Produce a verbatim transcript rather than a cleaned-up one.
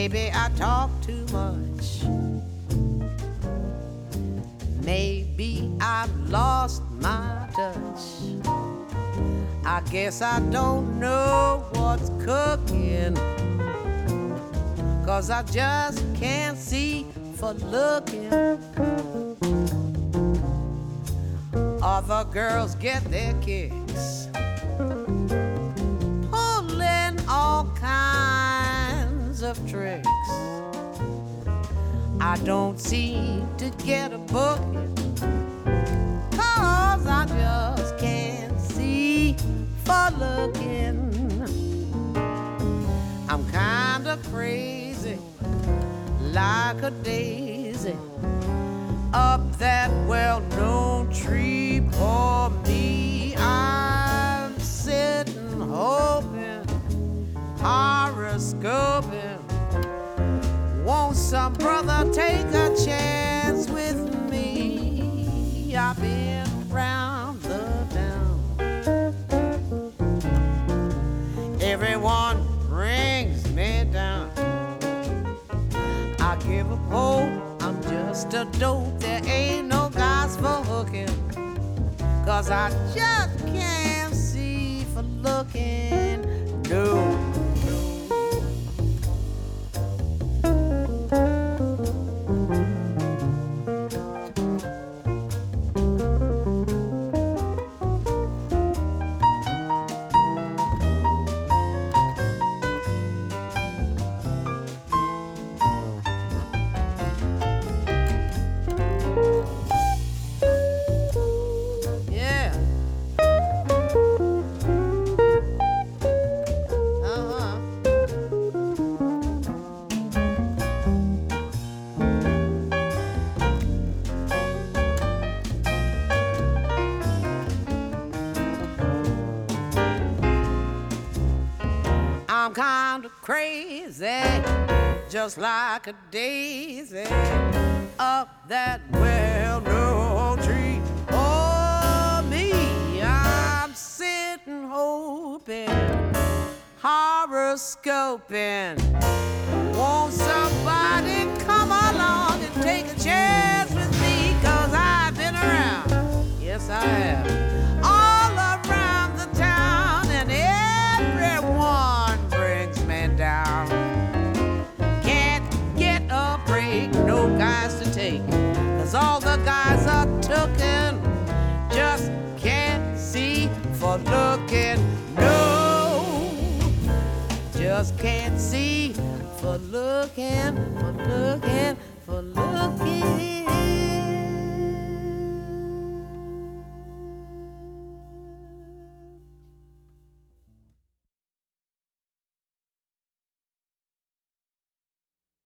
Maybe I talk too much. Maybe I've lost my touch. I guess I don't know what's cooking, 'cause I just can't see for looking. Other girls get their kicks pulling all kinds of tricks. I don't seem to get a booking, 'cause I just can't see for looking. I'm kinda crazy, like a daisy, up that well-known tree. For me, I'm sitting hoping, horoscoping. Won't some brother take a chance with me? I've been round the town. Everyone brings me down. I give up hope, I'm just a dope. There ain't no guys for hooking, 'cause I just can't see for looking. No. I'm kinda crazy, just like a daisy, up that well-known tree. Oh, me, I'm sitting hoping, horoscoping. Won't somebody come along and take a chance with me? 'Cause I've been around, yes I have, all around the town, and everyone brings me down. Can't get a break, no guys to take, 'cause all the guys are tooken. Just can't see for looking. No, just can't see for looking, for looking, for looking.